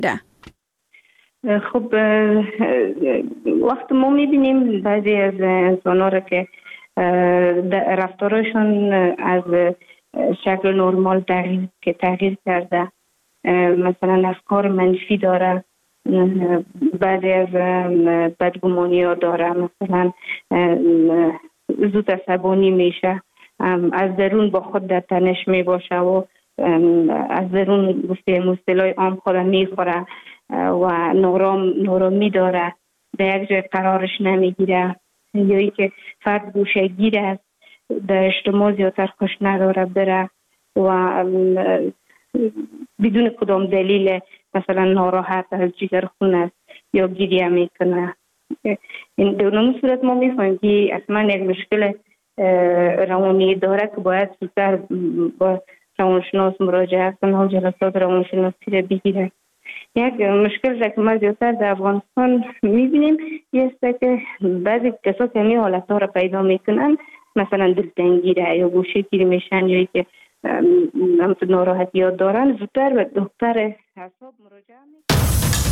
ده. خب وقت ما میبینیم بعضی از انسان ها را که رفتارشون از شکل نرمال تغییر کرده، مثلا افکار منفی داره، بعضی از بدگمانی ها داره، مثلا زود عصبانی میشه، از درون با خود در تنش می باشه و از درون مصطلح عام خود میخوره و نارامی داره، در یک جای قرارش نمیگیره، یا ای که فرد گوشه گیر است، در اجتماع زیادتر خوش نداره بره و بدون کدام دلیل مثلا ناراحت از جگرخون است یا گریه میکنه. این در صورت ما میفهمیم که اصلا یک مشکل روانی داره که باید زودتر با روانشناس مراجعه کنه و جلسات روانشناسی را بگیره. یک مشکل که ما زیادتر در افغانستان میبینیم یه است که بعضی کسا که همین حالت ها را پیدا میکنن، مثلا دلتنگی را یا گوشه گیری میشن یا که ناراحتی ها دارن، زودتر به دکتر اعصاب مراجعه میکنن.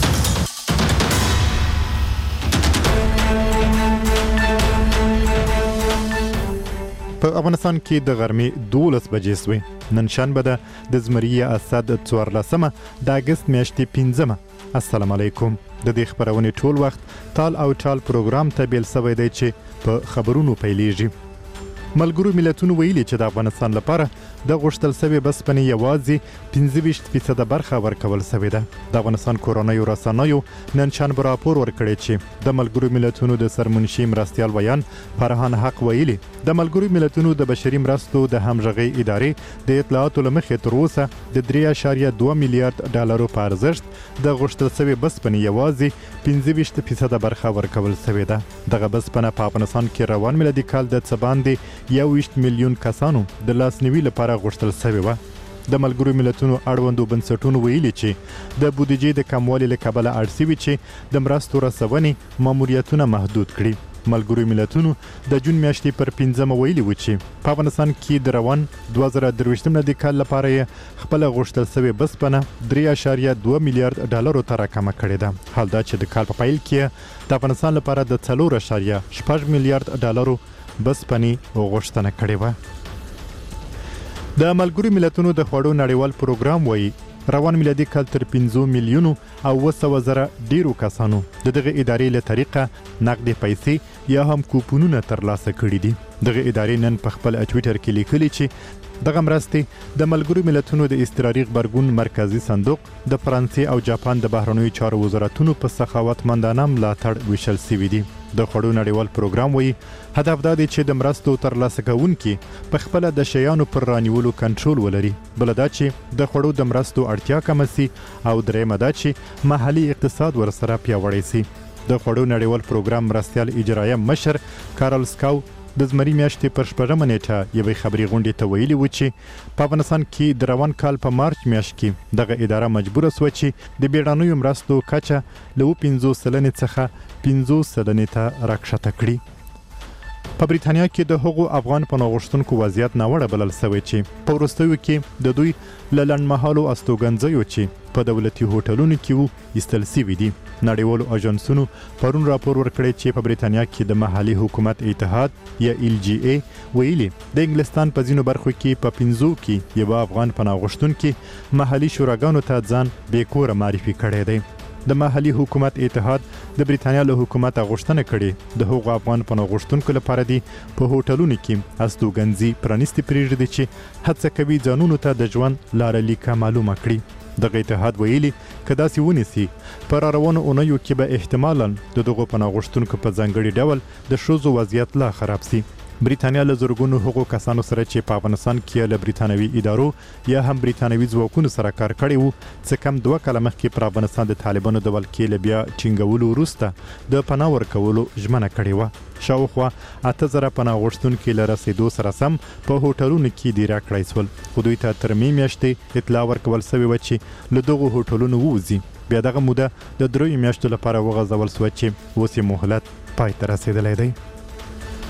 په افغانستان کې د غرمې 12 بجې سوې. نن شنبه ده د زمري اسد 14مه د اګست میاشتې 15مه. السلام علیکم. د دې خبرونې ټول وخت تال او ټال پروګرام ته بیل سوی دی چې په خبرونو پیلېږي. ملګرو ملتونو ویلي چې د افغانستان لپاره د غوښتل سوي بسپنې یوازې 25% برخه ورکول سوې ده. د افغانستان کورنیو رسنیو نن شنبه راپور ورکړی چې د ملګرو ملتونو د سرمنشي مرستیال ویان فرهان حق ویلي د ملګرو ملتونو د بشري مرستو د همغږۍ ادارې د اطلاعاتو له مخې تر اوسه د 3.2 میلیارډ ډالرو په ارزښت د غوښتل سوي بسپنې یوازې 25% برخه ورکول سوې ده. دغه بسپنه په افغانستان کې روان میلادي کال د څه باندې 21 میلیون کسانو د لاسنیوي لپاره غوښتل سوې وه. د ملګرو ملتونو اړوندو بنسټونو ویلي چې د بودیجې د کموالي له کبله اړ سوي چې د مرستو رسونې ماموریتونه محدود کړي. ملګرو ملتونو د جون میاشتې پر 15مه ویلي و چې په افغانستان کې د روان 2023 میلادي کال لپاره خپل غوښتل سوي بسپنه 3.2 میلیارډ ډالرو ته راکمه کړې ده. حال دا چې د کال په پیل کې د افغانستان لپاره د 4.6 میلیارډ ډالرو بسپنې غوښتنه کړې وه. د ملګرو ملتونو د خوړو نړیوال پروګرام وایي روان میلادي کال تر 15 میلیونو او 200,000 ډیرو کسانو دغه ادارې له طریقه نقد پیسې یا هم کوپونونه ترلاسه کړي دي. دغه ادارې نن په خپل ټویټر کې لیکلي چې دغه مرستې د ملګرو ملتونو د اضطراري غبرګون مرکزی صندوق د فرانسې او جاپان د بهرنیو چارو وزارتونو په سخاوتمندانه ملاتړ ویشل سوي دي. د خوړو نړیوال پروګرام وایي هدف دا دی چې د مرستو ترلاسه کوونکي په خپل د شیانو پر رانیولو کنټرول ولري، بل دا چې د خوړو د مرستو اړتیا کم شي او درېمه دا چې محلي اقتصاد ورسره پیاوړی شي. د خوړو نړیوال پروګرام مرستیال اجرایه مشر کارل سکاو د زمري میاشتې پر 4مه نیټه یوې خبري غونډې ته ویلي و چې په افغانستان کې د روان کال په مارچ میاشت کې دغه اداره مجبوره سوه چې د بیړنیو مرستو کچه له 50% څخه 50% ته راکښته کړي. په بریتانیا کې د هغو افغان پناه غوښتونکو وضعیت ناوړه بلل سوی چې په وروستیو کې د دوی له لنډمهالو استوګنځیو چې په دولتي هوټلونو کې وو ایستل سوي دي. نړیوالو اژانسونو پرون راپور ورکړی چې په بریتانیا کې د محلي حکومت اتحاد یا LGA ویلي د انګلستان په ځینو برخو کې په 50 کې یو افغان پناه غوښتونکي محلي شوراګانو ته ځان بیکوره معرفي کړی دی. د محلي حکومت اتحاد د بریتانیا له حکومت غوښتنه کړې د هغو افغان پناه غوښتونکو لپاره دي په هوټلونو کې استوګنځي پرانیستي پرېږدي چې هڅه کوي ځانونو ته د ژوند لاره لیکه معلومه کړي. دغه اتحاد ویلي که داسې ونیسي په راروانو اونیو کې به احتمالاً د دغو پناه غوښتونکو په ځانګړي ډول د ښځو وضعیت لا خراب سي. بریتانیا له زرګونو هغو کسانو سره چې په افغانستان کې له بریتانوي ادارو یا هم بریتانوي ځواکونو سره کار کړی وو څه کم 2 کاله مخکې پر افغانستان د طالبانو د ولکې له بیا ټینګولو وروسته د پناه ورکولو ژمنه کړې وه. شاوخوا 8000 پناه غوښتونکي له رسېدو سره سم په هوټلونو کې دیره کړای سول، خو دوی ته تر مې میاشتې اطلاع ورکول سوې وه چې له دغو هوټلونو ووځي. بیا دغه موده د 3 میاشتو لپاره وغځول سوه چې اوس یې مهلت پای ته رسېدلی دی.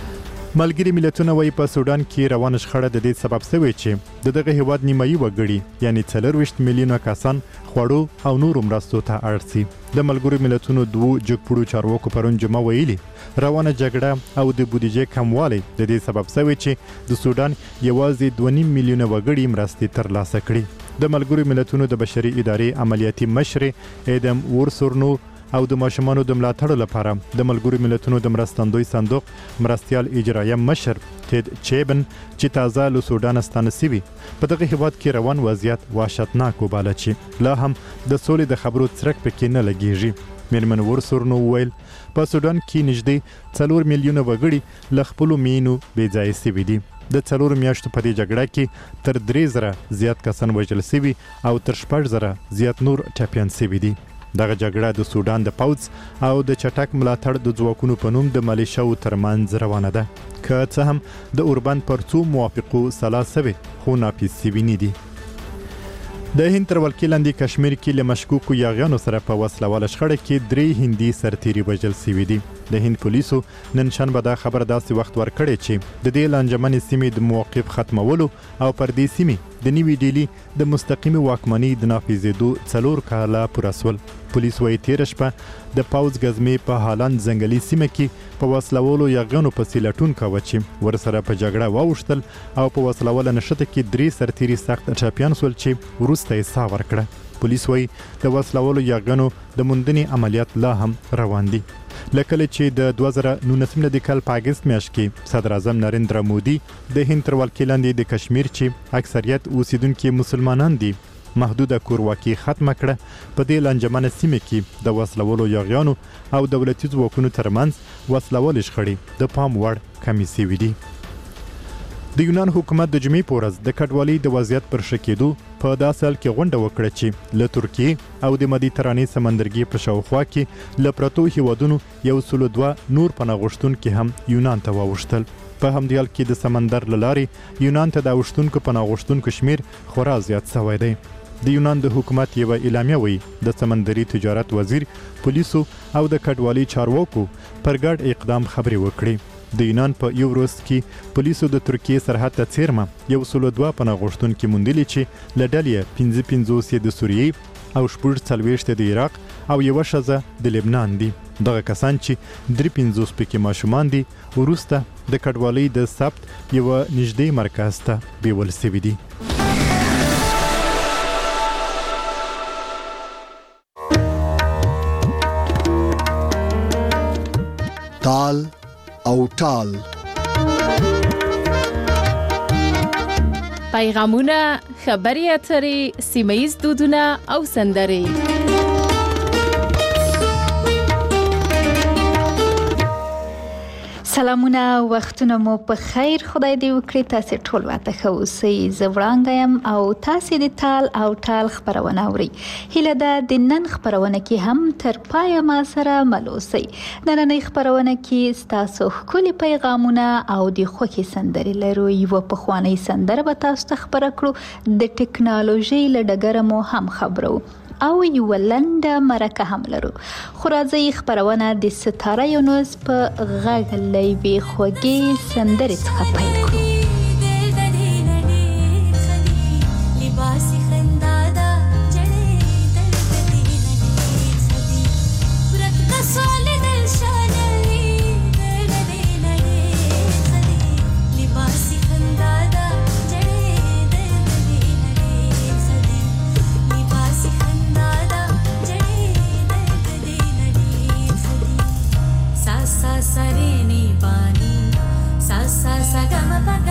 ملګري ملتونه وايي په سودان کې روانه شخړه د دې سبب شوی چې دغه هیواد نیمایي وګړي یعنی 40 میلیونه کسان خوړو او نورو مرستو ته اړ سي. د ملګرو ملتونو دوه جګپوړو چارواکو پرون جمعه ویلي روانه جګړه او د بودیجې کموالی د دې سبب شوی چې د سودان یوازې 2.5 میلیونه وګړي مرستې ترلاسه کړي. د ملګرو ملتونو د بشري ادارې عملیاتي مشر ایدم ورسورنو او د ماشومانو د ملاتړ لپاره د ملګرو ملتونو د مرستندوی صندوق مرستيال اجرایه مشر تید چیبن چې تازه له سودان ستانه سوي په دغه هیواد کې روان وضعیت وحشتناک وباله چې لا هم د سولې د خبرو څرک پکې نه لګیږي. میرمن ورسورنو ویل په سودان کې نږدې 4 میلیونه وګړي له خپل مینو بې ځای سوي دي. د 4 میاشتو په دې جګړه کې تر 3000 زیات کسان وژل سوي او تر 6000 زیات نور ټپيان سوي دي. دغه جګړه د سودان د پوځ او د چټک ملاتړ د ځواکونو په نوم د مالیشیاو ترمنځ روانه ده. که څه هم د اوربند پر څو موافقو سلا سوي خو ناپیس سوي نه دي. د هند تر ولکې لاندې کشمیر کې له مشکوکو یاغیانو سره په وسلواله شخړه کې 3 هندي سرتیري وژل سوي دي. د هند پولیسو نن شنبه دا خبر داسې وخت ورکړی چې د دې لانجمنې سیمې د موقف ختمولو او پر دې سیمې د نیوي ډیلی د مستقیمي واکمنۍ د نافذېدو 4 کاله پوره سول. پولیس وايي تیر شپه د پاوز غزمې په هالند ځنګلي سیمه کې په وسلوالو یاغیانو پسې لټون کاوه چې ورسره په جګړه واوښتل او په وسلواله نشته کې 3 سرتیري سخت ټپيان سول چې وروسته یې ساه ورکړه. پولیس وايي د وسلوالو یاغیانو د موندنې عملیات لا هم روان دي. لکه چې د 2019 د کال په اگست میاشت کې صدر اعظم نریندرا مودي د هند تر ولکې لاندې د کشمیر چې اکثریت اوسیدونکو مسلمانان دي محدوده کورواکي ختمه کړه. په دې لانجمنه سیمه کې د وسلوالو یاغیانو او دولتي ځواکونو ترمنځ وسلوال شخړې د پام وړ کمی سوي دي. د یونان حکومت د جمعې په ورځ د کډوالۍ د وضعیت پر ښه کېدو په داسې حال کې غونډه وکړه چې له ترکیې او د مدیترانې سمندرګي په شاوخوا کې له پرتو هیوادونو 102 نور پناه غوښتونکي هم یونان ته واوښتل. په همدې حال کې د سمندر له لارې یونان ته د اوښتونکو پناه غوښتونکو شمیر خورا زیات شوی دی. د یونان د حکومت یو اعلامیه وایي د سمندري تجارت وزیر پولیسو او د کډوالۍ چارواکو پر ګډ اقدام خبرې وکړي. د یونان په یو ورځ کې پولیسو د ترکیې سرحد ته څیرمه 102 پناه غوښتونکي موندلي چې له ډلې 55 د سوریې او 40 د عراق او یو شزه د لبنان دي. دغه کسان چې 53 پکې ماشومان دي وروسته د کډوالۍ د ثبت یو نږدې مرکز ته بیول سوي دي. تال او ټال پیغامونه، خبري اترې، سیمه‌ییز دودونه او سندرې. سلامونه، وختونه مو په خیر. خدای دې وکړي تاسو ټول واته ښه اوسئ. زه وړاندیم او تاسو د تال او ټال خبرونه اورئ. هیله ده د نن خبرونه کې هم تر پایه ما سره مل اوسئ. نننۍ خبرونه کې تاسو ښکلي پیغامونه او د خوښۍ سندرې لرو. یوه پخوانۍ سندره به تاسو ته خبره کړو. د ټکنالوژي له ډګره مو هم خبرو او یو لنډه مرکه هم لرو. خو راځئ خبرونه د ستاره یونس په غږ له یوې خوږې سندرې څخه پیل کړو. Sa sa sa re ni pa ni sa sa sa ga ma pa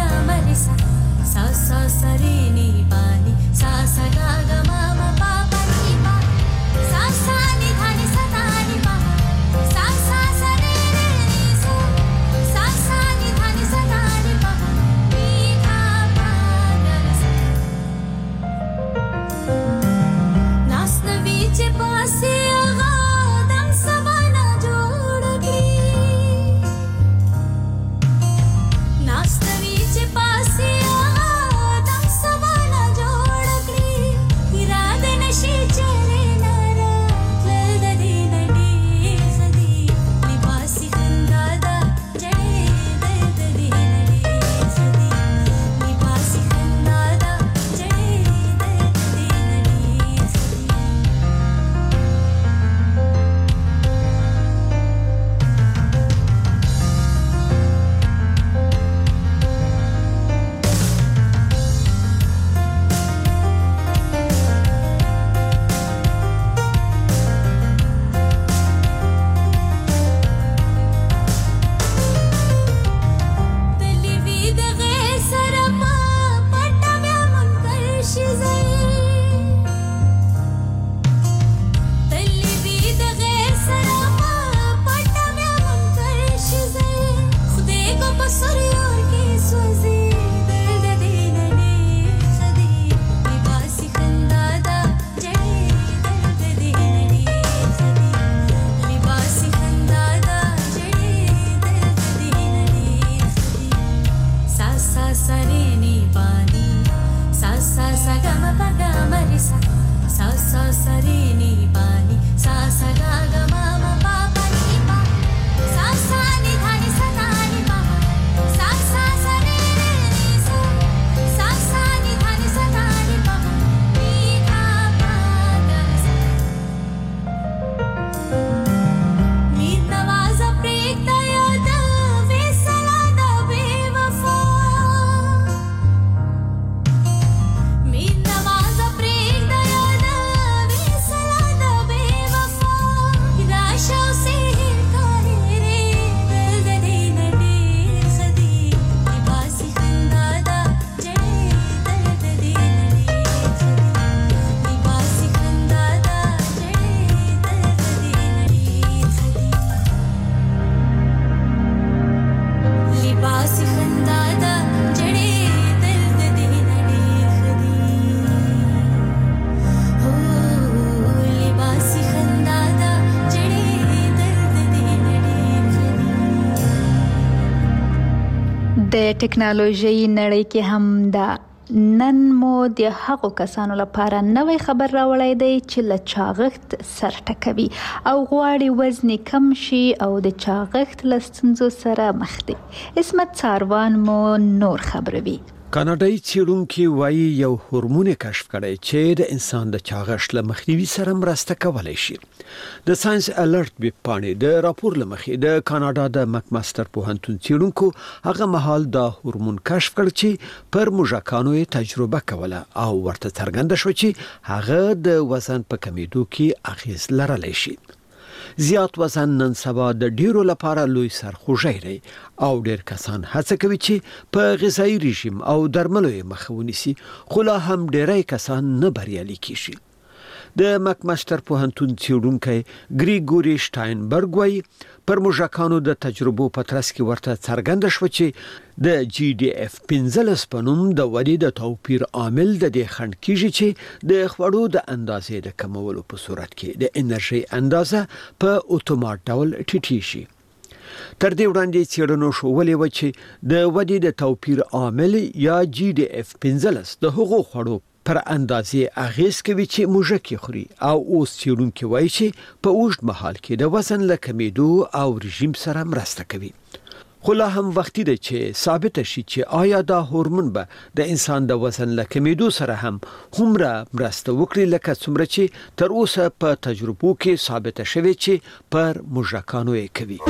د ټکنالوژي نړۍ کې هم دا نن مو د هغو کسانو لپاره نوې خبر راوړی دی چې له چاغښت سر ټکوي او غواړي وزن کم شي او د چاغښت له ستونزو سره مخ دي. عصمت څاروان مو نور خبروي. کاناډایي څېړونکي وایي یو هورمون کشف کړی چې د انسان د چاغښت له مخنیوي سره مرسته کولی شي. د ساينس الرټ ویب پاڼې د راپور له مخې د کاناډا د مکماستر پوهنتون څېړونکو هغه مهال دا هورمون کشف کړ چې پر موږکانو یې تجربه کوله او ورته څرګنده شو چې هغه د وزن په کمیدو کې اغیز لرلی شي. زیات وزن نن سبا د ډیرو لپاره لوی سرخوږی دی او ډیر کسان هڅه کوي چې په غذایی رژیم او درملو یې مخه ونیسي، خو لا هم ډیری کسان نه بریالي کیږي. د مکماستر پوهنتون څېړونکی ګریګوري شټاینبرګ وایي پر موږکانو د تجربو په ترڅ کې ورته څرګنده شو چې د جی ډي اف 15 په نوم د ودې د توپیر عامل د دې خنډ کیږي چې د خوړو د اندازې د کمولو په صورت کې د انرژي اندازه په اتومات ډول ټیټیږي شي. تر دې وړاندې څېړنو ښودلې و چې د ودې د توپیر عامل یا جی ډي اف 15 د هغو خوړو پر اندازې اغیز کوي چې موږک خوري او اوس څېړونکي وایي چې په اوږد مهال کې د وزن له کمیدو او رژیم سره مرسته کوي. خو لا هم وختي ده چې ثابت شي چې آیا دا هورمون به د انسان د وزن له کمیدو سره هم هومره مرسته وکړي لکه څومره چې تر اوسه په تجربو کې ثابت شوی چې پر موږکانو یې کوي.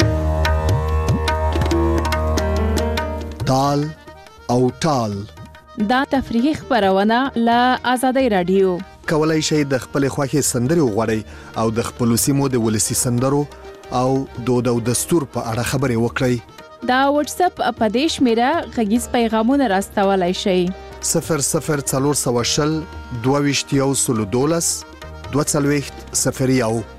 تال او ټال دا تفریحي خبرونه له آزادۍ رادیو. کولای شئ د خپل خوښي سندري وغواړئ او د خپل سیمو د ولسی سندرو او دود او دستور په اړه خبري وکړئ. دا واتس اپ په دې شمیره غږیز پیغامونه راستولای شئ. 0040 22 22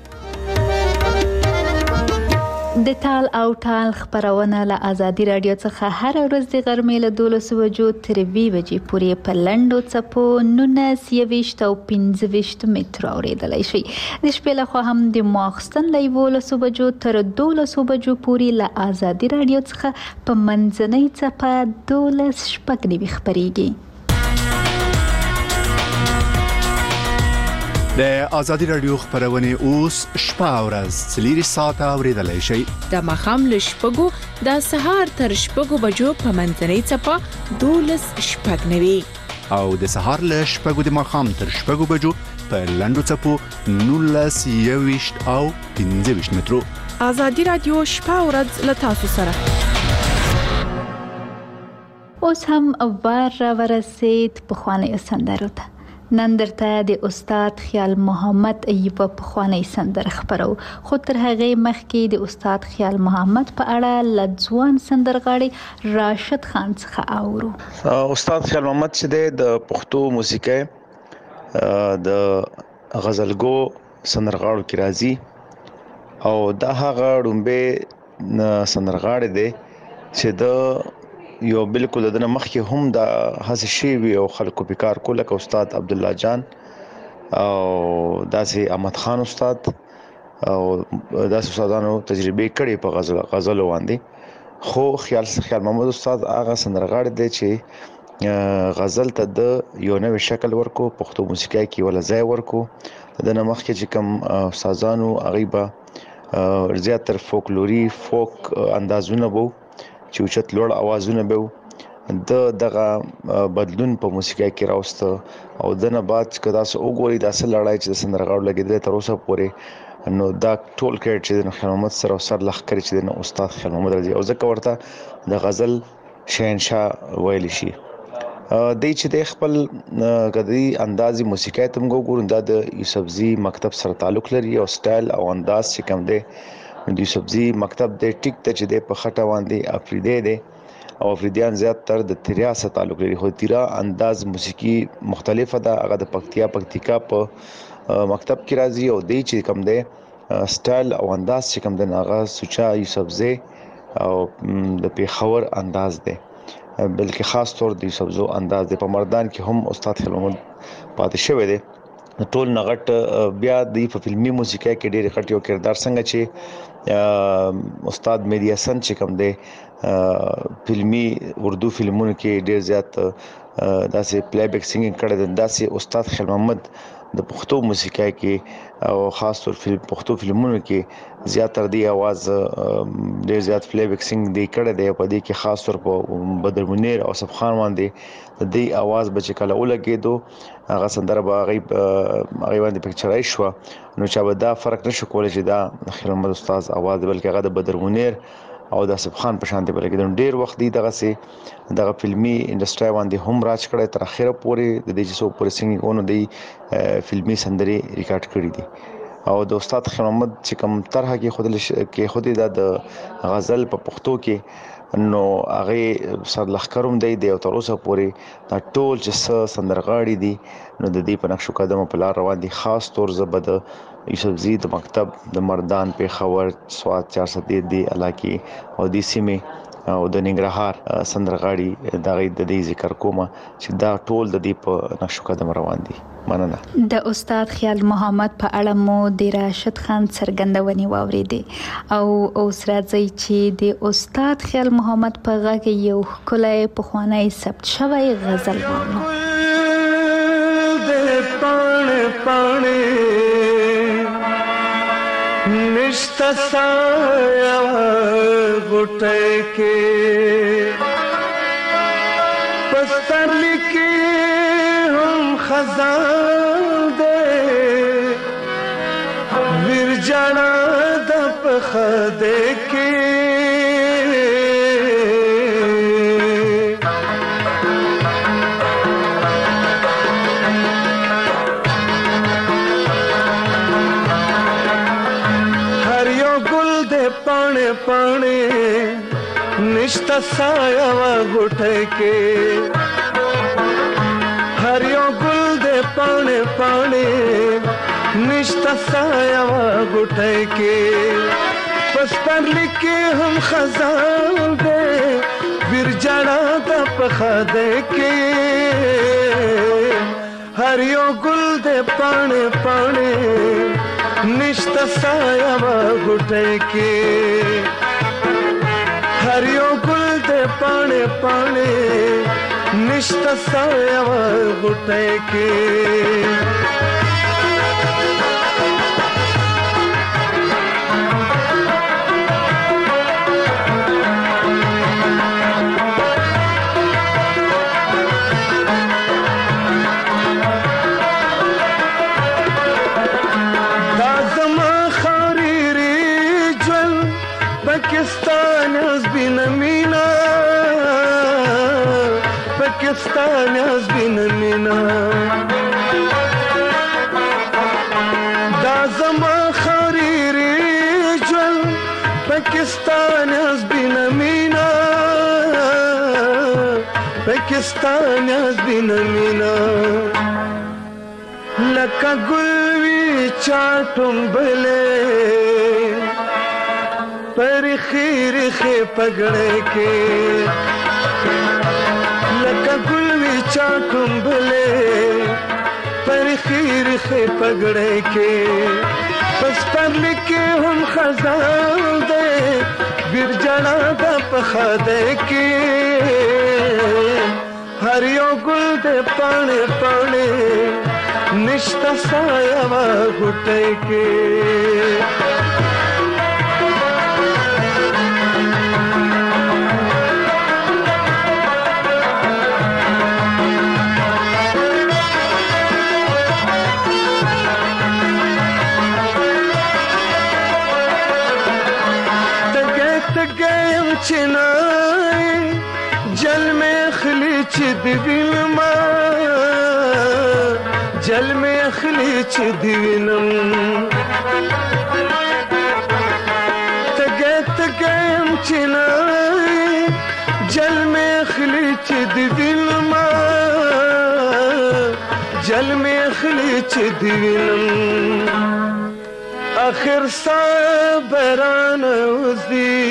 د تال او ټال خبرونه له آزادي رادیو څخه هر ورځ د غرمې له 12 بجو تر 2 بجې پورې په لنډو څپو 19 او 15 متر اوریدلای شي. د شپې له خوا هم د ماخستن له 11 بجو تر 12 بجو پورې له آزادي رادیو څخه په منځنۍ څپه 12 شپږ خبريږي. د آزادي رادیو خبرونه اوس شپه ورځ 3 ساعته اوریدلای شي. د مخام له شپږو د سهار تر شپږو بجو په منځنۍ څپه 12 شپږ او د سهار له شپږو د مخام تر شپږو بجو په لنډو څپو 19 او 15 مترو. آزادي رادیو شپه ورځ له تاسو سره. اوس هم وار ورسید په خوانې سندرو ته. نن درته د استاد خیال محمد ایوب په خوانې سندره خبرو، خو تر هغه مخکې د استاد خیال محمد په اړه لځوان سندرغاړي راشد خان څخه اورو. استاد خیال محمد چې د پښتو موسیقي د غزلګو سندرغاړو کې راځي او دا هغه ډومبه سندرغاړي دی چې د یو بالکل د مخکې هم د هڅه شی وی او خلکو په کار کوله ک استاد عبد الله جان او داسې احمد خان استاد او داسې استادانو تجربه کړې په غزل باندې. خو خیال محمد استاد هغه سندرغاړي دی چې غزل ته د یو نوې شکل ورکو، پښتو موسیقي کې ولا ځای ورکو. د مخکې چې کوم استادانو هغه به زیاتره فولکلوري فوک اندازونه وو چې اوچت لوړ اوازونه به دغه بدلون په موسیقي کې راوسته او دنه بعد کدا سو وګوري د اصل لړای چې د سندرغاړو لګیدل تر اوسه پورې نو دا ټول کړي چې د خیال محمد سره سر لخ کړي چې د استاد خیال محمد رضی او ځکه ورته د غزل شهنشاه ویل شي. د چې د خپل غدي اندازي موسیقي تم ګورو دا د یوسفزي مکتب سره تعلق لري او سټایل او انداز چې کوم دی د یوسفزي مکتب د ټیک ته چې د په خټه باندې افریدي دي او افریديان زیات تر د تریا سره تعلق لري. خو تیرا انداز موسیقي مختلفه ده، هغه د پکتیکا په مکتب کې راځي او د چې کوم دی سټایل او انداز چې کوم دی هغه سوچا یوسفزي او د پیښور انداز دی، بلکې خاص طور د یوسفزو انداز دی. په مردان کې هم استاد خیال محمد پاتې شوی دی ټول نغټ بیا د فلمي موسیقي کې ډېر غټ یو کردار څنګه چې استاد مهدی حسن چې کوم دی فلمي اردو فلمونو کې ډېر زیات داسې پلی بیک سنگینګ کړی دی، داسې استاد خیل محمد د پښتو موسیقي کې او خاص طور پښتو فلمونو کې زیاتره دی आवाज ډېر زیات پلی بیک سنگ دی کړی دی. په دې کې خاص طور په بدر منیر او صف خان باندې د دې आवाज بچ کله ولګېدو هغه سندره به هغه باندې پکچرای شو، نو چا به دا فرق نشو کولای چې دا خیل محمد استاد आवाज بلکې هغه د بدر منیر او د صف خان په شان دی. بلکې ډېر وخت دی دغه فلمي انډستری باندې هم راج کړی تر اخره پورې د دې چې سو پورې سنگینګونو دی فلمي سندري ریکارډ کړی دي. او د استاد خیل محمد چې کوم طرح کې خود د غزل په پښتو کې نو هغه سر لخرم دی او تر اوسه پورې دا ټول چې سندرغاړي دي نو د دې په نقشو قدمه په لار روان دي. خاص طور زبد یوسف زی د مکتب د مردان په خبر سواد 403 دی علاقې او د سیمه او د ننګرهار سندرغاړي د دې ذکر کوم چې دا ټول د دې په نقشو قدم روان دي. مننه. د استاد خیال محمد په اړه مو د راشد خان څرګندونې واوریدې او اوس راځي چې د استاد خیال محمد په غږ یو ښکلی پخوانی ثبت شوی غزل واورو. پاڼې نشته سایه غوټۍ کې پسترلی کې هم خزان دې ورجانا د پخده کې پاڼې نشته سایه غوټۍ کې هر یو ګل دې پاڼې نشته سایه غوټۍ کې پسترلی کې هم خزان دې ورجانا د پخده کې هر یو ګل دې پاڼې نشته سایه غوټۍ کې هر یو ګل دې پاڼې نشته سایه غوټۍ کې پاکستان از بین مینا دا زما خریری جل پاکستان از بین مینا لکه گلوی چاټم بلې پر خیر پګړې کې لکه ګلوي چاټم بلې پر خیر پګړې کې پس پر لیکي هم خزان دې ورجانا د پخده کې هر یو ګل دې پاڼې نشته سایه غوټۍ کې چنای جل میں خلی چد وینما جل میں خلی چد وینم تگم چنای جل میں خلی چد وینما جل میں خلی چد وینم آخر صبران وزي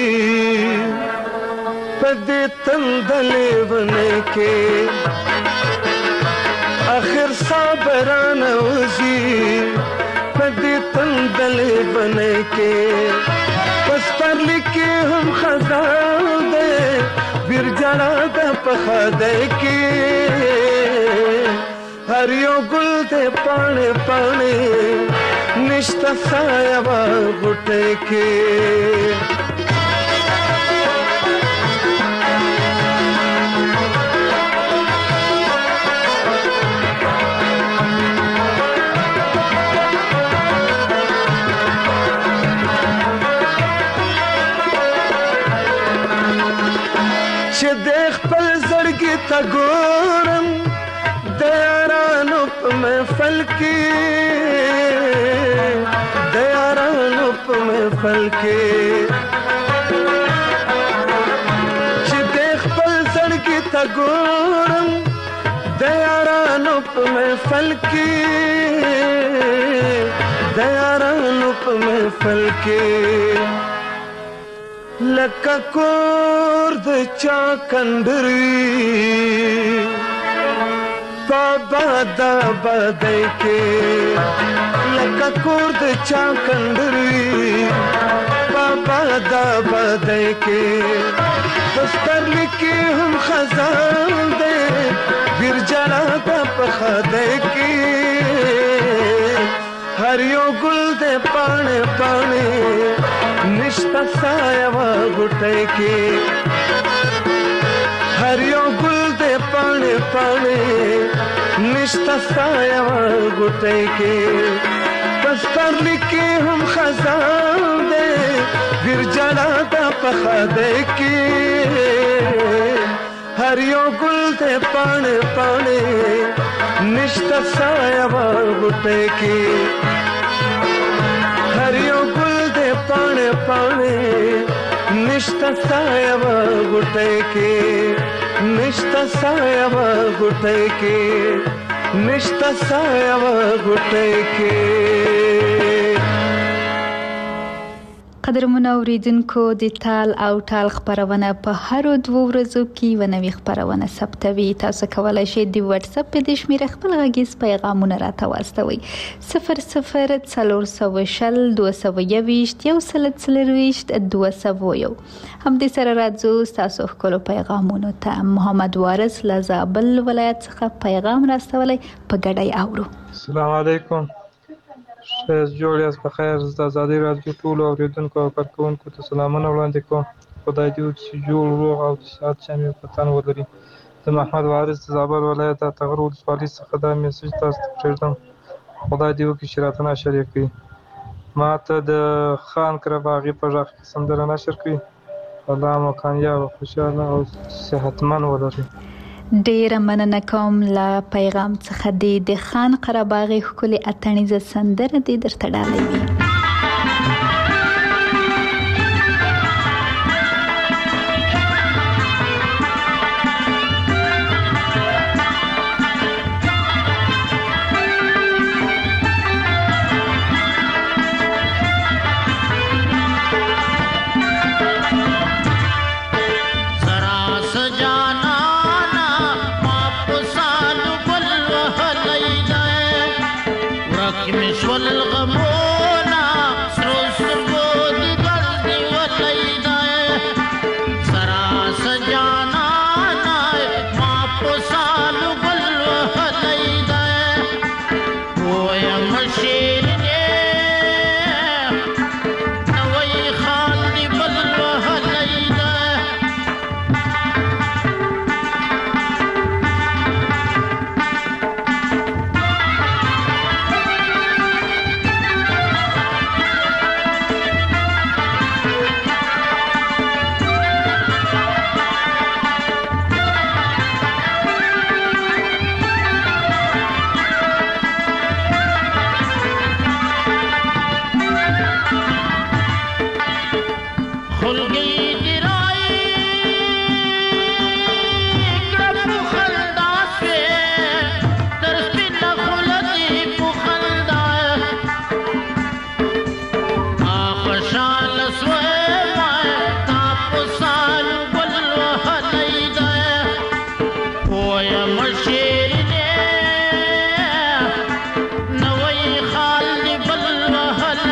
پدې تندلې ونه کې آخر صبران وزي تندلې بنې کې پس پر لیکي هم خزان دې بیرجړه د پخده کې هر یو ګل دې پاڼې پاڼې نشته سایه غوټه کې چې د خپل زړګي ته ګورم د یارانو په محفل کې د یارانو په محفل کې چې د خپل زړګي ته ګورم د یارانو په محفل کې د یارانو په محفل کې لکه کور د چا کندروي بابا دا بدای کې لکه کور د چا کندروي بابا دا بدای کې دستر لیکي هم خزان دې بیرجړه د پخده کې هر یو ګل دې پاڼې پاڼې نشتا سایه غوټه کې هر یو ګل دې پاڼې پاڼې نشتا سایه غوټه کې پس پر لیکي هم خزان دې بیرجړه د پخده کې هر یو ګل دې پاڼې پاڼې نشتا سایه غوټه کې هر یو ګل دې پاڼې پاڼې نشتا سایه غوټه کې نشتا سایه غوټه کې نشتا سایه غوټه کې قدرمنو اوریدونکو د تال او ټال خبرونه په هر 2 ورځو کې و نوې خبرونه ثبتوي. تاسو کولای شئ د واتس اپ په شمېره خپل غږیز پیغامونه راته واستوئ 0040 221 201 هم دې سره راځو تاسو خپل پیغامونه ته. محمد وارث له زابل ولایت څخه پیغام راستولی په ګډه اورو. السلام علیکم. جوړ یاست په خیر. د آزادۍ رادیو ټولو اوریدونکو او کارکوونکو ته سلامونه وړاندې کوم. خدای دې وکړي چې جوړ روغ او د صحت شامل وطن ولري. د محمد وارث د زابل ولایت د اتغر ولسوالۍ څخه دا میسج تاسو ته پرېږدم. خدای دې وکړي چې راته نشر یې کړي. ما ته د خان قرهباغي په غږ کې سندره نشر کړي. الله مو کامیاب او خوشحاله او صحتمند ولري. ډیره مننه کوم له پیغام څخه د خان قرهباغي ښکلې اتڼیزه سندره دې درته ډالۍ وي. نوې خال دی بل وهل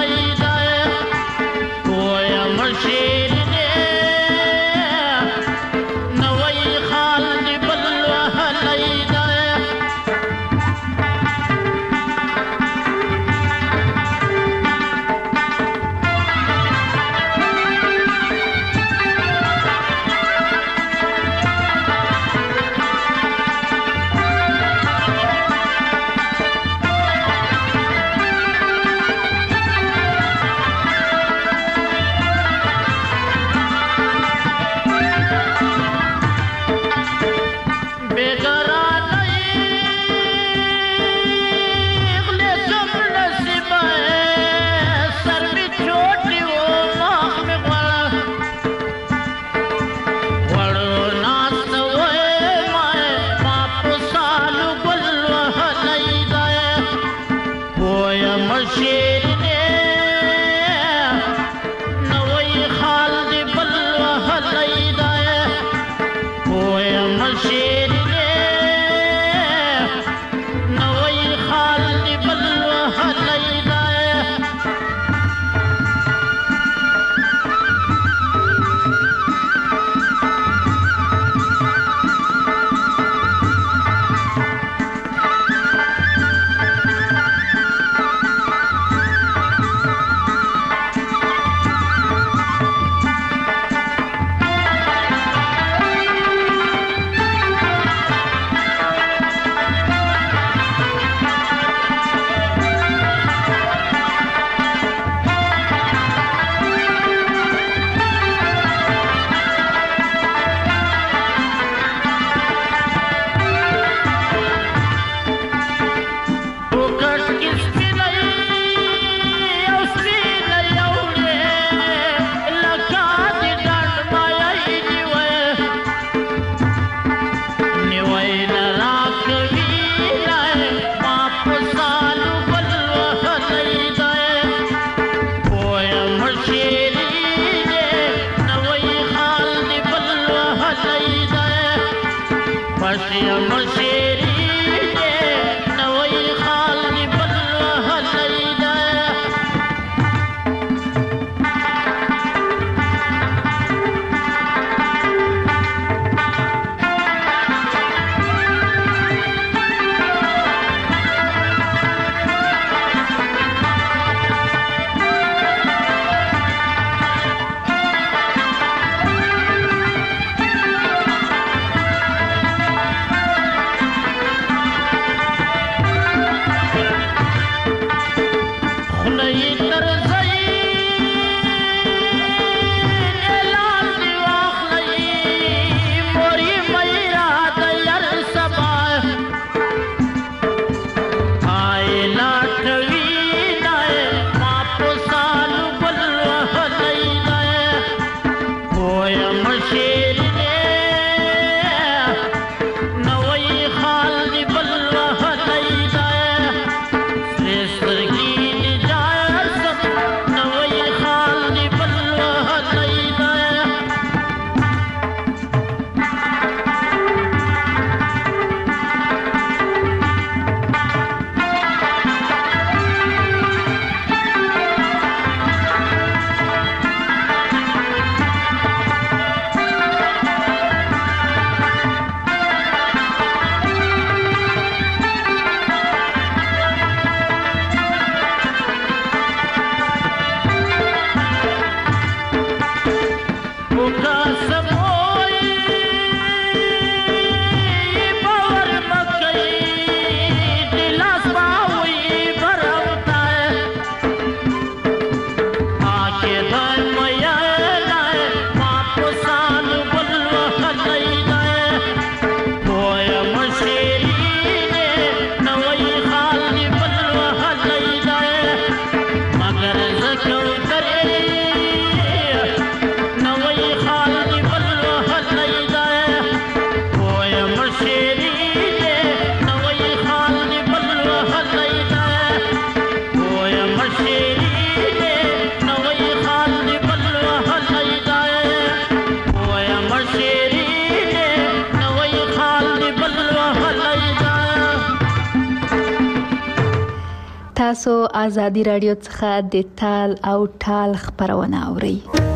تاسو آزادی رادیو څخه د تال او ټال خبرونه اورئ.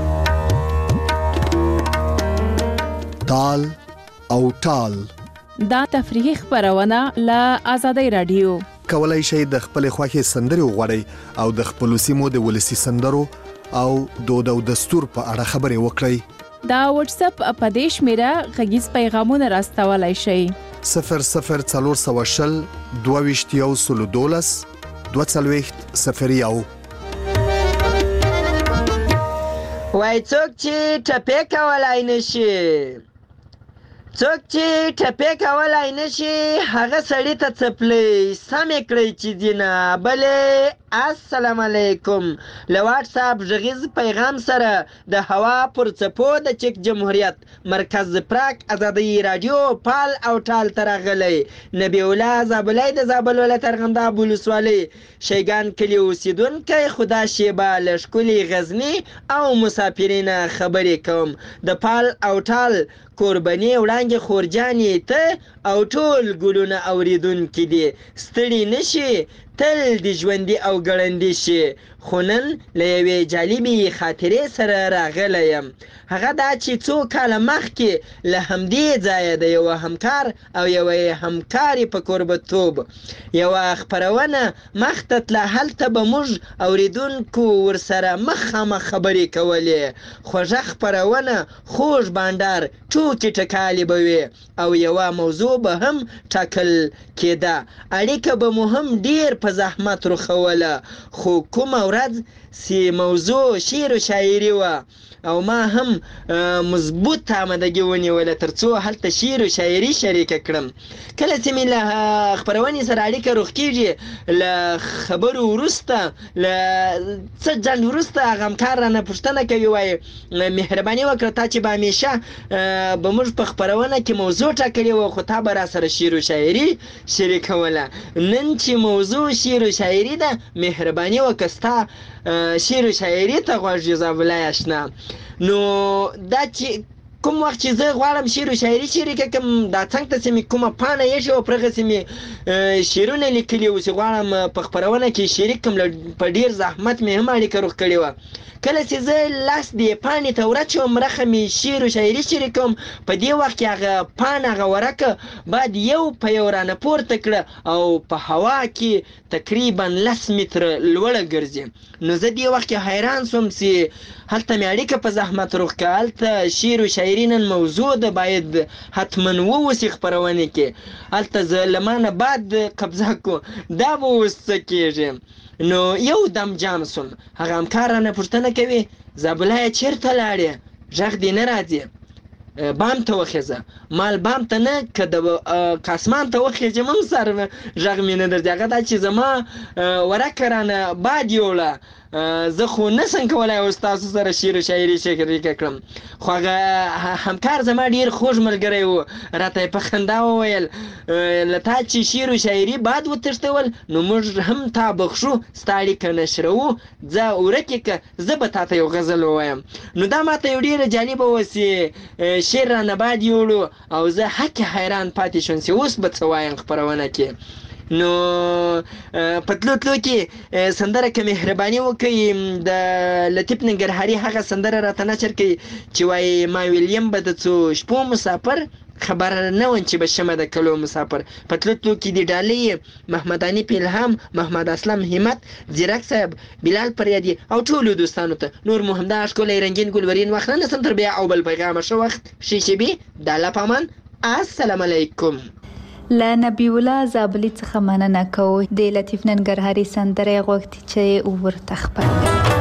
تال او ټال دا تفریحي خبرونه له آزادی رادیو. کولای شئ د خپل خوښي سندري وغوړئ او د خپل سیمو د ولسی سندرو او دود او دستور په اړه خبرې وکړئ. دا واتس اپ پدیش میرا غږیز پیغامونه راستولای شئ. 00420 22 240 وای څوک چې ټپې کولای نشي هغه سړی ته څپلۍ سمې کړئ چې دینه بلې السلام علیکم. له واټس اپ غږیز پیغام سره د هوا پر څپو د چک جمهوریت مرکز پراک آزادی رادیو پال او ټال ترغلی نبی الله زابلای د زابل ولایت ارغنداب ولسوالۍ شیګان کلی اوسیدونکي خدا شیبه لشکلی غزنی او مسافرین خبرې کوم. د پال او ټال قرباني وړاندې خورجانې ته او ټول ګلونه اوریدونکي دي ستړي نشي تل د ژوندي او ګړندي شي. خو نن له یوې جالبې خاطرې سره راغلی یم. هغه دا چې څو کاله مخکې له همدې ځایه د یوه همکار او یوې همکارې په کوربتوب یوه خپرونه مخته تله. هلته به موږ اوریدونکو ورسره مخامخ خبرې کولې. خوږه خپرونه خوږ بانډار ټوکې ټکالې به وي او یوه موضوع به هم ټاکل کېده. اړیکه به مو هم ډېر په زحمت رخوله. خو کومه ورځ چې موضوع شعر و شاعري وه او ما هم مضبوط آمدګي ونیوله تر څو هلته شعر و شاعري شریکه کړم. کله چې مې له خپرونې سره اړیکه روغ کېږي له خبرو وروسته له څه ځنډ وروسته هغه همکار رانه پوښتنه کوي وایي مهرباني وکړه تا چې به همیشه به موږ په خپرونه کې موضوع ټاکلې وه خو تا به راسره شعر و شاعري شریکوله. نن چې موضوع شعر و شاعري ده مهرباني وکړه ستا شعر و شاعري ته غوږ یې زابلای اشنا. نو دا چې کوم وخت چې زه غواړم شعر او شاعري شریکه کړم دا څنګ ته چې مې کومه پاڼه ایښې وه پر هغسې مې شعرونه لیکلي وو چې غواړم په خپرونه کې شریک کړم په ډېر زحمت مې هم اړیکه روغ کړې وه کله چې زه لاس دې پاڼې ته ورچوم رخه مې شعر او شاعري شریک کوم په دې وخت کې هغه پاڼه هغه ورکه بعد یو په یو رانه پورته کړه او په هوا کې تقریبا 10 متره لوړه ګرځي نو زه دې وخت کې حیران شوم چې هلته مې اړیکه په زحمت روغ کړه هلته شعر او شاعري نن موضوع ده باید حتما ووسي خپرونې کې هلته زه له ما نه بعد قبضه کړو دا به اوس څه کېږي نو یو دم جام سوم هغه همکار رانه پوښتنه کوي زابلایه چېرته لاړې غږ دې نه راځي بام ته وخېزه مال بام ته نه که د اسمان ته وخېږم هم سر غږ مې نه درځي هغه دا چې زما ورکه رانه باد یوړه زه خو نسم کولی اوس تاسو سره شعر و شاعري شریکه کړم خو هغه همکار زما ډېر خوږ ملګری و راته یې په خندا وویل له تا چې شعر و شاعري باد وتښتول نو موږ هم تا بخښو ستا اړیکه نشروو ځه ورکې که زه به تا ته یو غزل ووایم نو دا ماته یو ډېره جالبه وه چې شعر رانه باد یوړو او زه حقې حیران پاتې شوم چې اوس به څه وایم خپرونه کې نو په تلو کې سندره که مهرباني وکړئ د لطیف ننګرهاري هغه سندره راته نشر کوي چې وایي ما ویلیم به د څو شپو مسافر خبر نه وم چې به شمه د کلو مسافر په تلو کې د ډالۍ محمد حنیف الهام محمد اسلم همت زیرک صاحب بلال پریادي او ټولو دوستانو ته نور مو همدا ښکلی رنګین ګلورین وخت نه نسم تر بیا او بل پیغامه ښه وخت ښې شیبې د الله په امان السلام علیکم له نبی الله زابلي څخه مننه کوو د لطیف ننګرهاري سندرې غوښتي چې ورته خپروي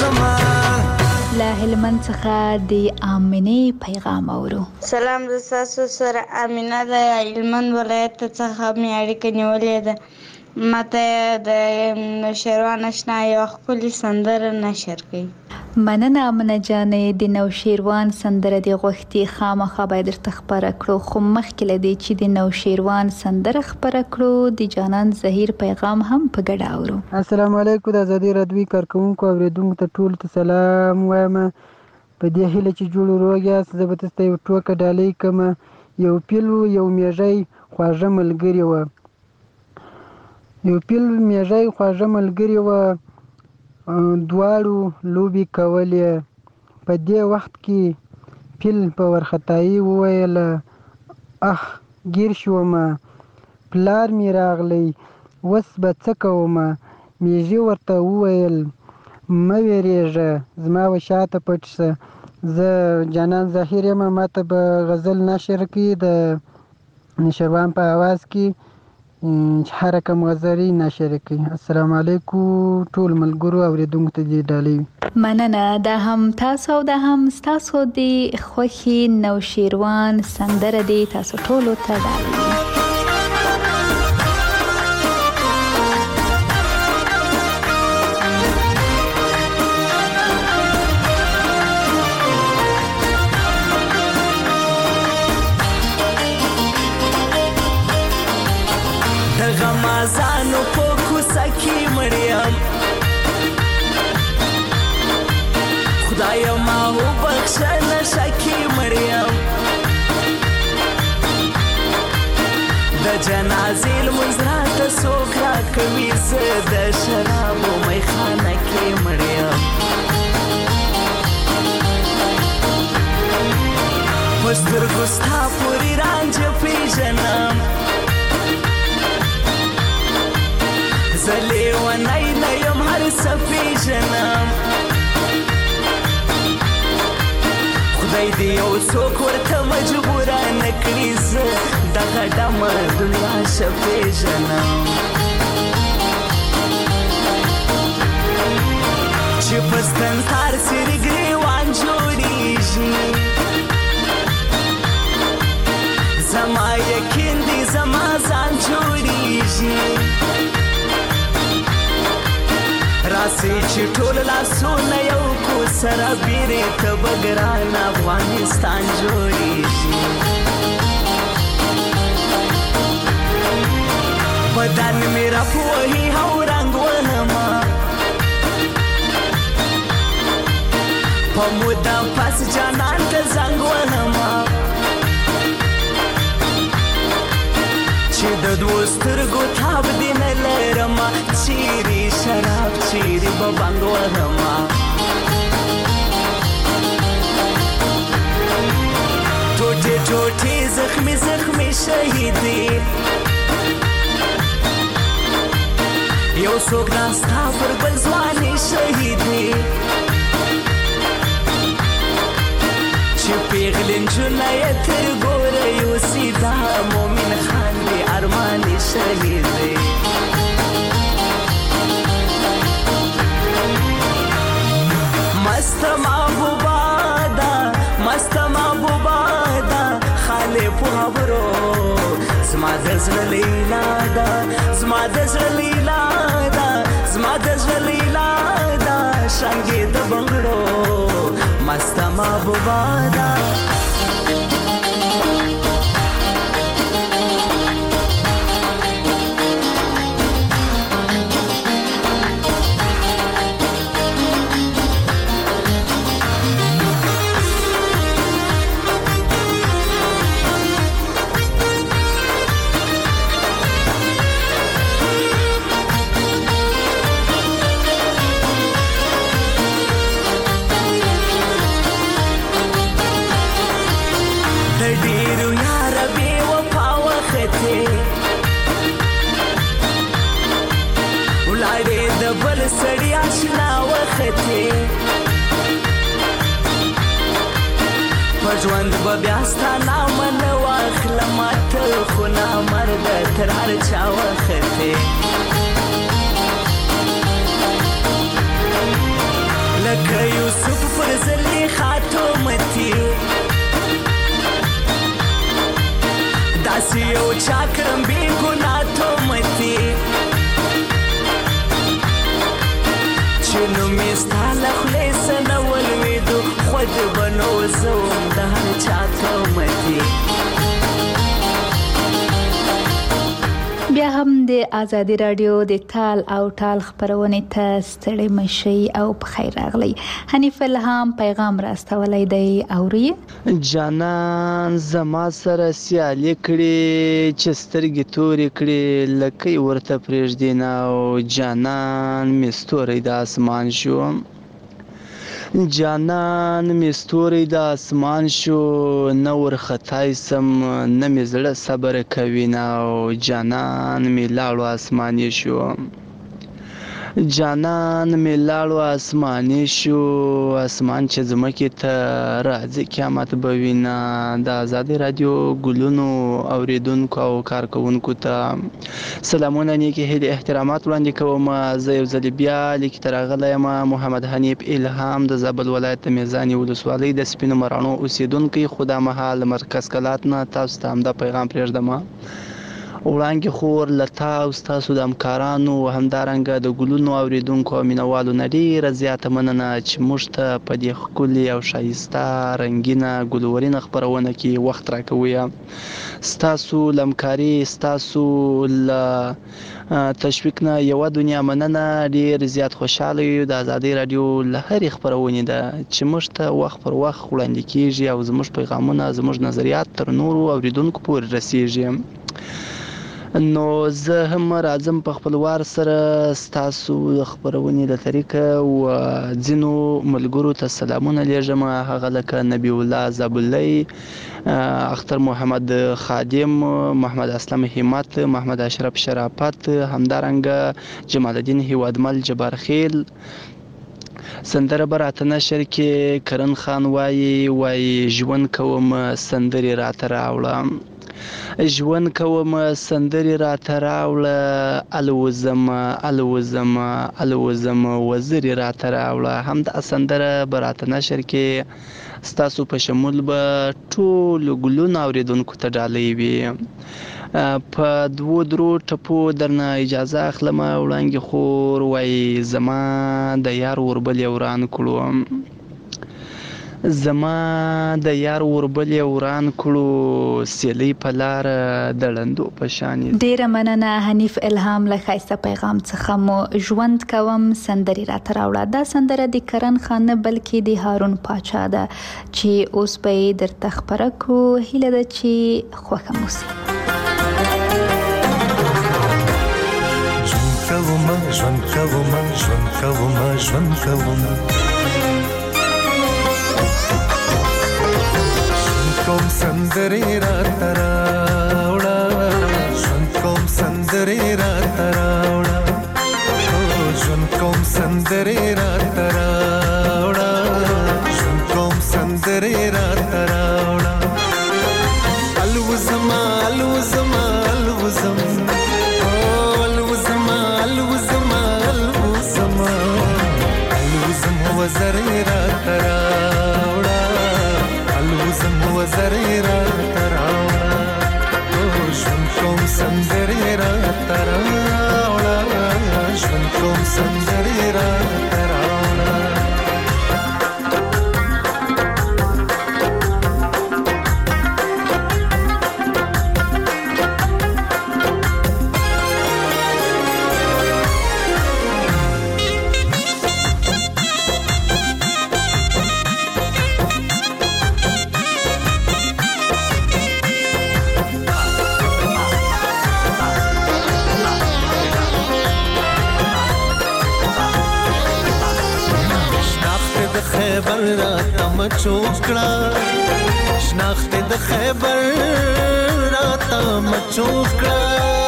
زما له هلمند څخه د آمنې پیغام اورو. سلام، د تاسو سره امینه د هلمند ولایت څخه مې اړیکه نیولې ده. ماته د نوشیروان اشنا یو ښکلې سندره نشر کړئ. مننه امنه جانې، د نوشیروان سندره د غوښتي خامخا باید درته خپره کړو، خو مخکې له دې چې د نوشیروان سندره خپره کړو د جانان زهیر پیغام هم په ګډه اورو. السلام علیکم، د ازادي راډیو کارکونکو اوریدونکو ته ټولو ته سلام وایم. په دې هیله چې جوړ روغ یاست، زه به تاسو ته یو ټوکه ډالۍ کوم. یو پیل یو میږی خواږه ملګري وه. یو پیل میږی خواږه ملګري وه، دواړو لوبې کولې. په دې وخت کې پیل په وارخطایي وویل اخ ګیر شومه، پلار مې راغلی، اوس به څه کومه. میږي ورته وویل مه ویرېږه، زما و شاته پټ شه، زه جانان ظاهر یم، ماته به غزل نشر کړي د نشروان په اواز کې چې هر کم غزري نشر کړي. السلام علیکم ټول ملګرو اوریدونکو ته دې ډالۍ. مننه، دا هم تاسو او دا هم تاسو د خوښي نوشیروان سندره دی تاسو ټولو ته ډالۍ. غمازانو په کوڅه کې مړیم، خدایا ما وبخښه نشه کې مړیم. د جنازې لمونځ راته څوک راکوي، زه د شرابو میخانه کې مړیم. په سترګو ستا پورې رانجه پېژنم، زه لیونی نه یم هر څه پېژنم. خدای دې یو څوک ورته مجبوره نه کړي، زه دغه ډمه دنیا ښه پېژنم. چې په ستنتار څېرې ګرېوان جوړېږي، زما یقین دی زما ځان جوړېږي. راسي چې ټول لاسونه یو کو سره بیرې ته به ګران افغانستان جوړېږي. بدن مې راپوهي او رنګ وهمه، په موده پس جانان ته زنګ وهمه، چې د دوو سترګو تاب دې نه لرمه. چیرې شراب چیرې به بنګ وهمه، ټوټې ټوټې زخمي زخمي شهیدې، یو څوک ناستا پر بل ځوانې شهیدې. چې پیغلې نجونه یې تر ګوره یوسي، دا مومن خان دې ارمانې شهیدې. مست محبوبه ده، مست محبوبه ده، خالې په خبرو زما د زړه لیلا ده، زما د زړه لیلا ده، زما د زړه لیلا ده، شانګې د بنګړو مست محبوبه ده. سړی آشنا وختې په ژوند به بیا ستا نامه نه واخلم، ته خو نامرده تر هر چا وختې. که یوسف پر زلیخا تومتی داسې یو چاکرم بی ګناه تومتی چې نوم یې ستا له خولې څه نه ولوېدو خود به نو زه وم د هر چا تومتي بیا هم د آزادي رادیو د تال او ټال خبرونې ته ستړي مشي او بخیر راغلی. حنیف الهام پیغام راستولی دی اوري. جانان زما سره سیالي کړي چې سترګې تورې کړي لکۍ ورته پرېږدي نه او جانان مې ستوری د اسمان شو جانان مې ستوری د اسمان شو نه ورختای سم نه مې زړه صبر کوي نه او جانان مې لاړو اسماني شو جانان مې لاړو اسماني شو اسمان چې ځمکې ته راځي قیامت به وینه د آزادي رادیو ګلونو اوریدونکو او کارکوونکو ته سلامونه نیکې هیلې احترامات وړاندې کوم. زه یو ځل بیا لیکې ته راغلی یم محمد حنیف الهام د زابل ولایت د میزانې ولسوالۍ د سپینو مراڼو اوسیدونکی خو دا مهال مرکز کلات نه تاسو ته همدا پیغام پرېږدم وړانګې خور له تا او ستاسو د همکارانو همدارنګه د ګلونو اوریدونکو او مینوالو نه ډېره زیاته مننه چې موږ ته په دې ښکلې او ښایسته رنګینه ګلورینه خپرونه کې وخت راکوئ. ستاسو له همکاري ستاسو له تشویق نه یوه دنیا مننه. ډېر زیات خوشحاله یو د آزادۍ راډیو له هرې خپرونې ده چې موږ ته وخت پر وخت وړاندې کیږي او زموږ پیغامونه زموږ نظریات تر نورو اوریدونکو پورې رسیږي. نو زه هم راځم په خپل وار سره ستاسو خبرونې له طریقه او ځینو ملګرو ته سلامونه لیږم هغه لکه نبی الله زابلی اختر محمد خادم محمد اسلم همت محمد اشرف شرافت همدارنګه جمال الدین هیوادمل جبارخیل سندره براته نشر کې کرن خان وایي ژوند کوم سندرې راته راوړه ژوند کوم سندرې راته راوړه الوزم وزرې راته راوړه. همدا سندره براته نشر کې ستاسو په شمول به ټول ګلونه اوریدونکو ته ډالۍ وي. په دوو درو ټپو درنه اجازه اخلم. وړانګې خور وایي زما د یار وربل یې وران کړو زما د یار وربل یې وران کړو سیلۍ په لاره د ړندو په شان. ډیره مننه حنیف الهام له ښایسته پیغام څخه مو ژوند کوم سندرې راته راوړه. دا سندره د کرن خان نه بلکې د هارون پاچا ده چې اوس به یې درته خپره کړو. هیله ده چې خوښه مو سي. ژوند کوم کوم سندرې راته راوړه ژوند کوم سندرې راته راوړه ژوند کوم سندرې راته راوړه ژوند کوم سندرې راته راوړه الوزم وزرې راته راوړه وزرې راته راوړه ژوند کوم سندرې راته راوړه ژوند کوم سندرې راته راوړه. خیبر راته مچوکړه شناخت د خیبر راته مچوکړه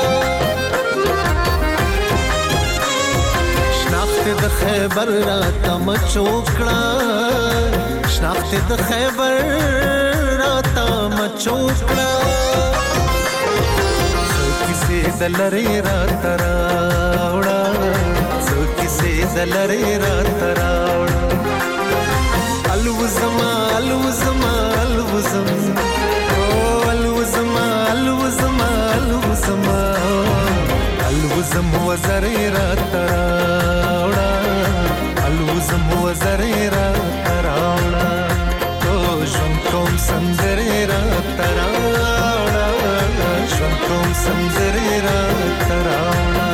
شناخت د خیبر راته مچوکړه شناخت د خیبر راته مچوکړه څو کیسې د لرې راته راوړه څو کیسې د لرې راته راوړه وزرې را تراوړه الوزم وزرې را تراوړه او ژوند کوم سندرې را تراوړه ژوند کوم سندرې را تراوړه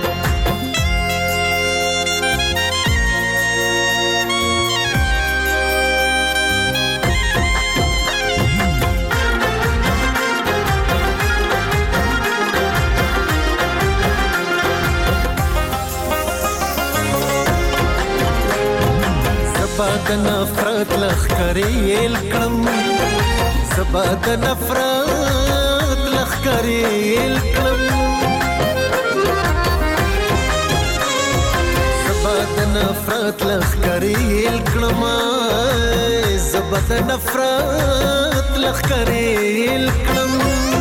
زبا د نفرت لخکرې الکړم زبا د نفرت لخکرې الکړم زبا د نفرت لخکرې الکړم زبا د نفرت لخکرې الکړم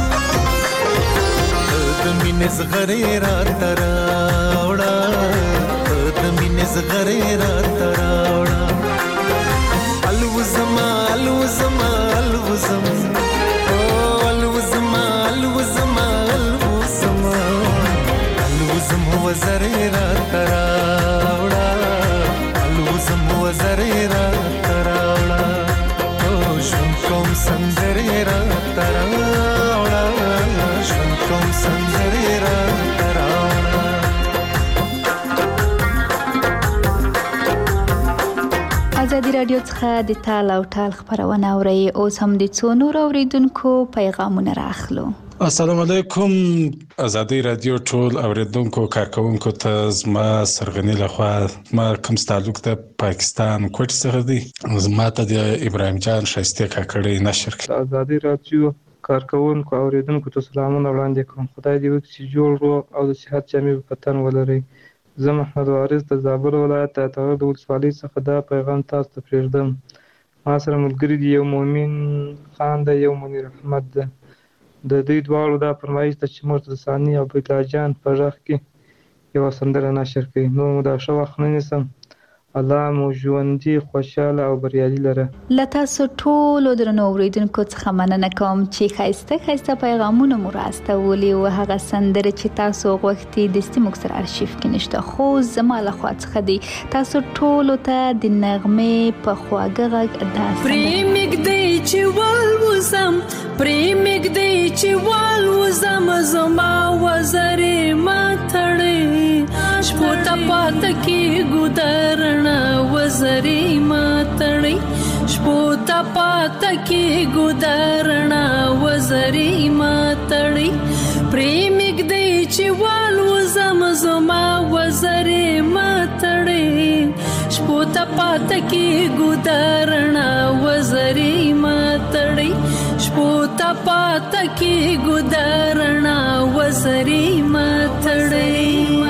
د مینې زغرې را تراوړه د مینې زغرې را تراوړه الوزما الوزما الوزم او الوزما الوزما الوزما الوزم وزرې را تراوړه الوزم وزرې را تراوړه او ژوند کوم سندرې را تراوړه ژوند کوم سندرې را تراوړه ازادي راډیو څخه د تال او ټال خبرونه اوري اوس هم د څو نور اوریدونکو پیغامونه راخلو. السلام علیکم. ازادي راډیو ټول اوریدونکو کارکونکو ته زما سرغنی لخوا ما کوم تعلق د پاکستان کوټ څخه دی زما ته د ابراهیم جان شایسته کاکړی نشر کړ. ازادي راډیو کارکونکو اوریدونکو ته سلامونه وړاندې کوم. خدای دې وکړي جوړ روغ او د صحت جامع پتن ولري. زه محمد وارث د زابل ولایت د تغر د ولسوالۍ څخه دا پیغام تاسو ته پرېږدم. ما سره ملګری دی یو مؤمن خان دی یو منیر احمد ده. د دوی دواړو دا فرمایش ده چې موږ د ثاني او بیتلا جان په غږ کې یوه سندره نشر کړي. نور مو دا ښه وخت نه نیسم. الله مو ژوندي خوشحاله او بریالي لره. له تاسو ټولو درنو اوریدونکو څخه مننه کوم چې ښایسته پیغامونه مو راستولي او هغه سندره چې تاسو غوښتي د موږ سره ارشیف کې نشته خو زما له خوا څخه دی. تاسو ټولو ته د نغمې په خواږه غږ داسې پریمګ دی چې والوزم پریمګ دی چې والوزم زما وزرې ما تړې شپو ته پاته کې ګودرنا وزرې ما تړې شپو ته پاته کې ګودرنا وزرې ما تړې پریمګ دی چې والوزم زما وزرې ما تړې شپو ته پاته کې ګودرنا وزرې ما تړې شپو ته پاته کې ګودرنا وزرې ما تړې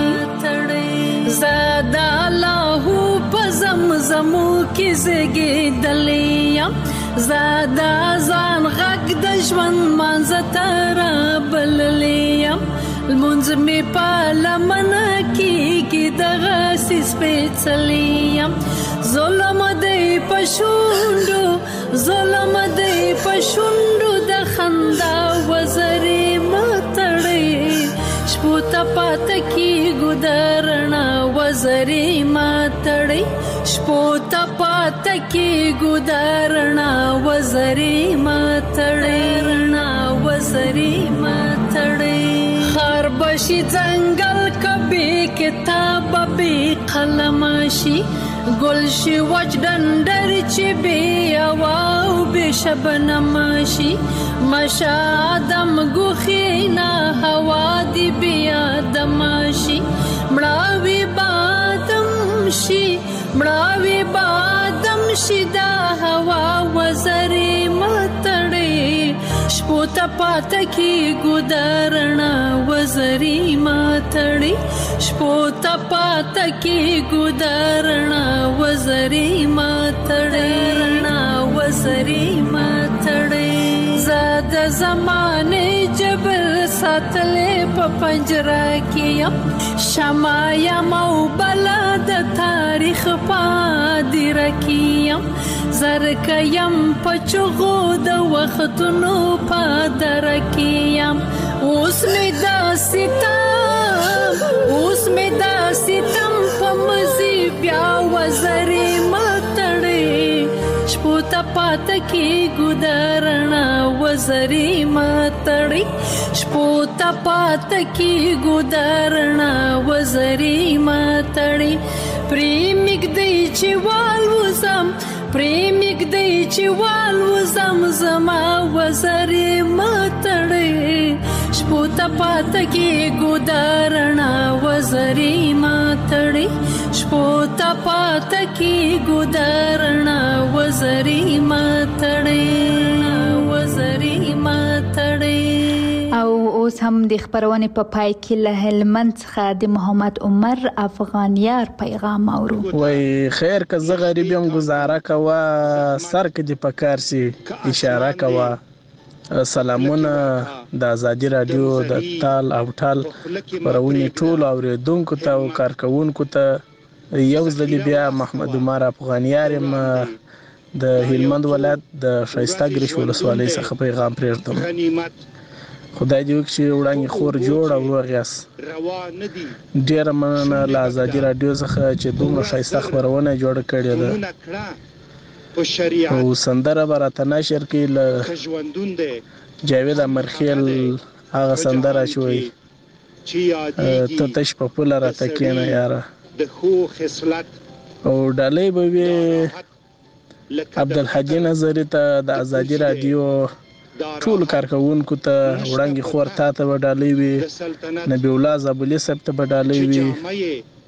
زادا الله په زمزمو کې زګېدلې زادا ځان غږ د ژوند مانځ تر بللې المنځ می په لمنه کې دغه سپېڅلې ظلم دې پښوندو ظلم دې پښوندو د خندا وزرې متړې شپو ته پاته کې ګودرنا وزرې متړې شپو ته پاته کې ګودرنا وزرې متړې وزرې متړې خر بشي ځنګل کبي کتاب به قلم شي گل شي وچ ډنډر چې بي او به شبنم شي مشادم غوخینا هوا دی بیا دمشي مړاوي بادم شي دا هوا وزرې متړې شپو ته پاته کې ګودرنا وزرې متړې شپو ته پاته کې ګودرنا وزرې متړې وزرې متړې زاد زمانه جبل ساتلې په پنجره کې شمع یم او بلا د تاریخ پادر کیم زرک یم پچغو د وختونو پادر کیم اوس می دا ستا اوس مې دا ستم په مزي بیا وزري ماتړې شپو ته پات کې ګدارنا وزري ماتړې شپو ته پات کې ګدارنا وزري ماتړې پریمګ دی چې والوزم پریمګ دی چې والوزم زما وزري ماتړې شپو ته پات کې ګدارنا وزري ماتړې شپو ته پات کې ګدارنا وزري ماتړې وزري ماتړې. او اوس هم د خبرونه په پای کې له هلمند څخه د محمد عمر افغانیار پیغام اورو. وای خیر که زه غریب یم گزاره کوا سر کې د پکار سي اشاره کوا. سلامونه د ازادي رادیو د تال او ټال خبرونه ټول اوریدونکو ته او کارکونکو ته یو ځل بیا محمد عمر افغانیار د هلمند ولایت د شایسته ګریش ولسوالۍ څخه پیغام پرېږدم. خدای دې وکړي وړاندې خور جوړ او روغ یاست. ډیره مننه له ازادي رادیو څخه چې دومره ښایسته خبرونه جوړه کړې ده او سندره به راته نشر کړي له جاوید امرخیل هغه سندره چې وایي ته تش په پوله راته کښېنه یاره او ډالۍ به وي عبدالحجي نظري ته د ازادي رادیو ټول کارکونکو ته وړاندې خور تا ته به ډالۍ وي نبی الله زابلي صاحب ته به ډالۍ وي